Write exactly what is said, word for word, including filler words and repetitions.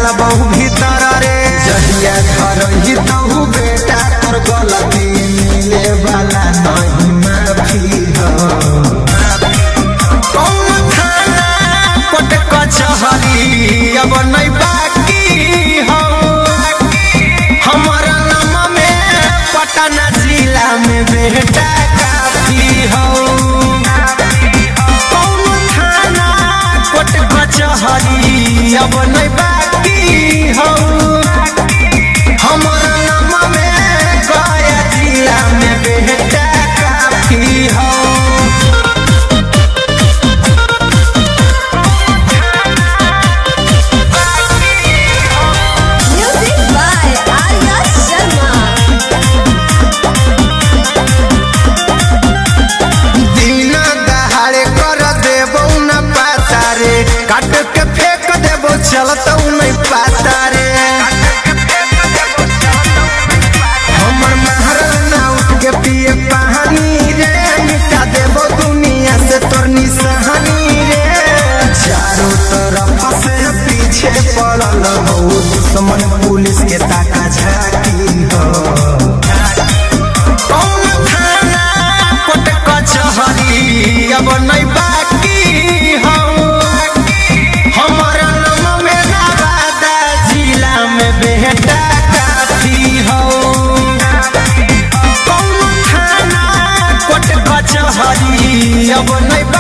बहु भीतर रे जहिया घर ही तहु बेटा तोर गलती मिले वाला नहीं माफी हो कौन थाना कोट कचहरी अब नहीं बाकी हो हमारा नाम में पटना जिला में बेटा काफी हो कौन थाना कोट कचहरी अब नहीं बाकी हो हमारा नाम में गया जिला में बेटा काफी हो काट के फेंक देबो चलता नहीं पाता रे हमर महाराना उठ के पिए पानी रे मिटा देबो दुनिया से तोर निशानी रे चारों तरफ से पीछे पड़ल हो दुश्मन पुलिस के ताका झाकी हो कौन थाना कोट कचहरी अब नहीं बाकी हो बेटा काफी हो कौन थाना कोट कचहरी अब नहीं